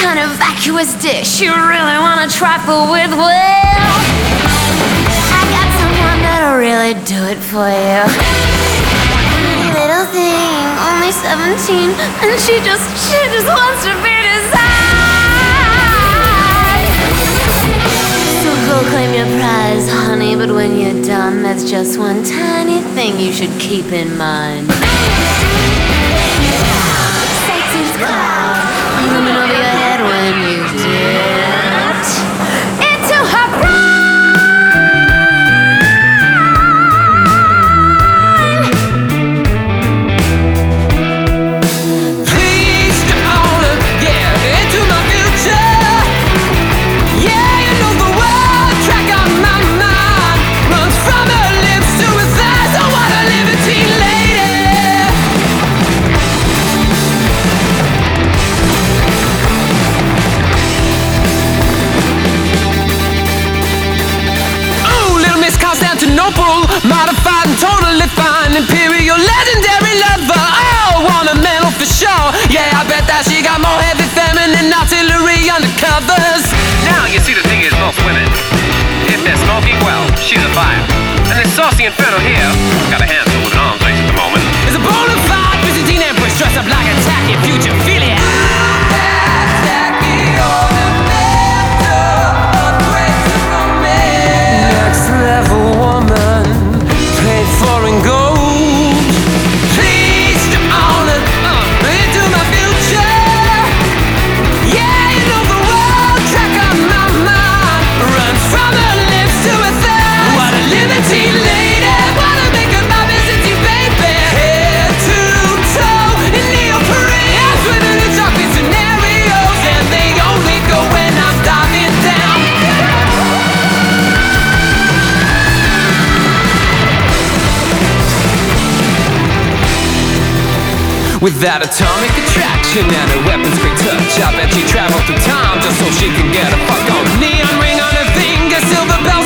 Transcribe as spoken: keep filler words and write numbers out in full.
kind of vacuous dish you really wanna trifle with. Well, I got someone that'll really do it for you. Little thing, only seventeen, and she just, she just wants to be designed. So go claim your prize, honey, but when you're done, there's just one tiny thing you should keep in mind. Satan's cloud, looming over your head when you dip into her pride. Modified and totally fine, imperial, legendary lover. Oh, want a medal for sure. Yeah, I bet that she got more heavy feminine artillery undercovers. Now you see, the thing is, most women, if they're smoking, well, she's a fire. And this saucy inferno here got a handful with an arms race at the moment. There's a bona fide Byzantine empress dressed up like a tacky future Philia. Next level woman, paid for in gold. Please come on and uh, into my future. Yeah, you know the world track on my mind runs from her lips to her thighs. What a libertine lady, wanna make her my Byzantine baby. Head to toe in neoprene, swimming in chocolate scenarios, and they only go when I'm diving down. With that atomic attraction and a weapon's great touch, I bet she traveled through time just so she can get a fuck on. Neon ring on her finger, silver belt.